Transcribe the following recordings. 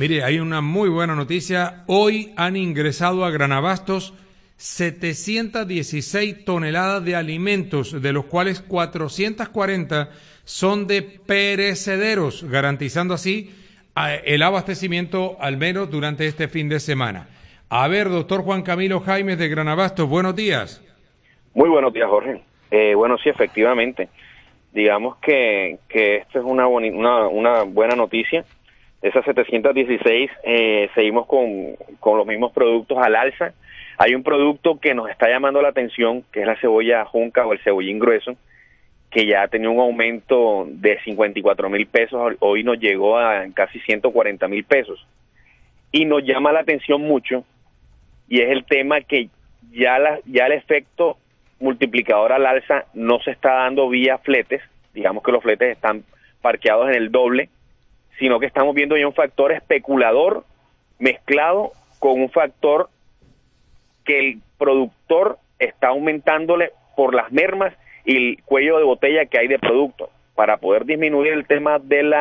Mire, hay una muy buena noticia. Hoy han ingresado a Granabastos 716 toneladas de alimentos, de los cuales 440 son de perecederos, garantizando así el abastecimiento al menos durante este fin de semana. A ver, doctor Juan Camilo Jaimes de Granabastos, buenos días. Muy buenos días, Jorge. Bueno, sí, efectivamente. Digamos que esto es una buena noticia. Esas 716, seguimos con los mismos productos al alza. Hay un producto que nos está llamando la atención, que es la cebolla junca o el cebollín grueso, que ya tenía un aumento de 54,000 pesos, hoy nos llegó a casi 140,000 pesos. Y nos llama la atención mucho, y es el tema que ya el efecto multiplicador al alza no se está dando vía fletes, digamos que los fletes están parqueados en el doble, sino que estamos viendo ya un factor especulador mezclado con un factor que el productor está aumentándole por las mermas y el cuello de botella que hay de producto. Para poder disminuir el tema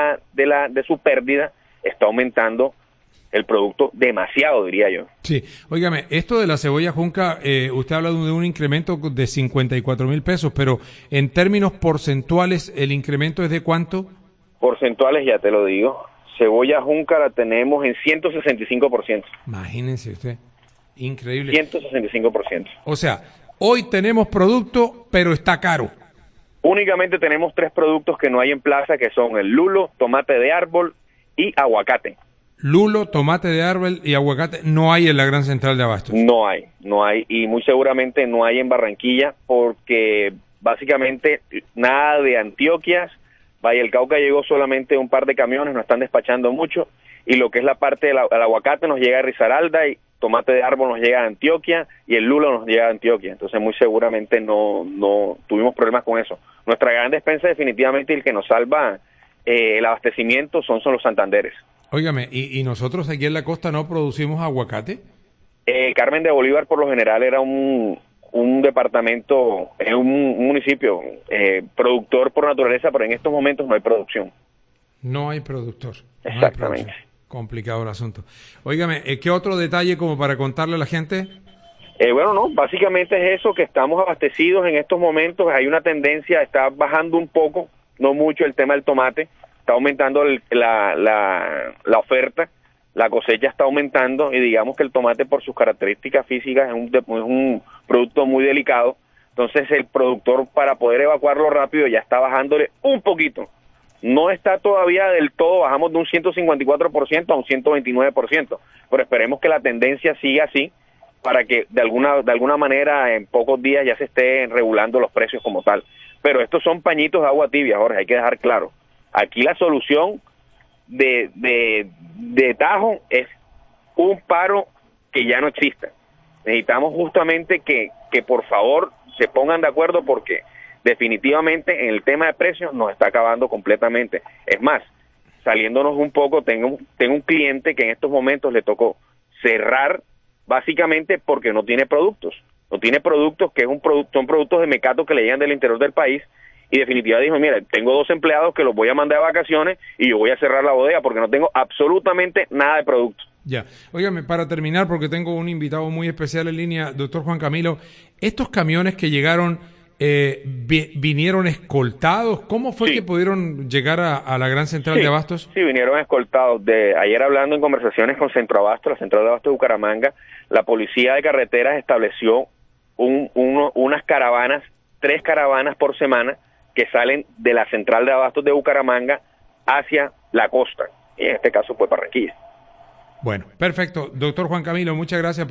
de su pérdida, está aumentando el producto demasiado, diría yo. Sí, óigame, esto de la cebolla junca, usted habla de un incremento de 54,000 pesos, pero en términos porcentuales, ¿el incremento es de cuánto? Porcentuales ya te lo digo. Cebolla junca la tenemos en 165%. Imagínense usted, increíble. 165%. O sea, hoy tenemos producto, pero está caro. Únicamente tenemos 3 productos que no hay en plaza, que son el lulo, tomate de árbol y aguacate. Lulo, tomate de árbol y aguacate no hay en la gran central de abastos. No hay, y muy seguramente no hay en Barranquilla, porque básicamente nada de Antioquias. Valle del Cauca llegó solamente un par de camiones, no están despachando mucho, y lo que es la parte del aguacate nos llega a Risaralda, y tomate de árbol nos llega a Antioquia, y el lulo nos llega a Antioquia. Entonces muy seguramente no tuvimos problemas con eso. Nuestra gran despensa definitivamente, el que nos salva el abastecimiento son los Santanderes. Óigame, ¿y nosotros aquí en la costa no producimos aguacate? Carmen de Bolívar por lo general era un departamento, es un municipio productor por naturaleza, pero en estos momentos no hay producción. No hay productor. Exactamente. No hay producción. Complicado el asunto. Óigame, ¿qué otro detalle como para contarle a la gente? Bueno, no, básicamente es eso, que estamos abastecidos en estos momentos. Hay una tendencia, está bajando un poco, no mucho, el tema del tomate. Está aumentando la oferta, la cosecha está aumentando, y digamos que el tomate por sus características físicas es un producto muy delicado. Entonces el productor, para poder evacuarlo rápido, ya está bajándole un poquito. No está todavía del todo, bajamos de un 154% a un 129%, pero esperemos que la tendencia siga así, para que de alguna manera en pocos días ya se estén regulando los precios como tal. Pero estos son pañitos de agua tibia, Jorge, hay que dejar claro. Aquí la solución de tajo es un paro que ya no exista. Necesitamos justamente que por favor se pongan de acuerdo, porque definitivamente en el tema de precios nos está acabando completamente. Es más, saliéndonos un poco, tengo un cliente que en estos momentos le tocó cerrar básicamente porque no tiene productos. No tiene productos, que son productos de mecato que le llegan del interior del país. Y definitivamente dijo, mira, tengo 2 empleados que los voy a mandar de vacaciones y yo voy a cerrar la bodega porque no tengo absolutamente nada de producto. Ya, óigame, para terminar, porque tengo un invitado muy especial en línea, doctor Juan Camilo, ¿estos camiones que llegaron vinieron escoltados? ¿Cómo fue que pudieron llegar a la gran central de abastos? Sí, vinieron escoltados. Ayer, hablando en conversaciones con Centroabasto, la central de abastos de Bucaramanga, la policía de carreteras estableció unas caravanas, 3 caravanas por semana, que salen de la central de abastos de Bucaramanga hacia la costa, y en este caso pues Barranquilla. Bueno, perfecto. Doctor Juan Camilo, muchas gracias por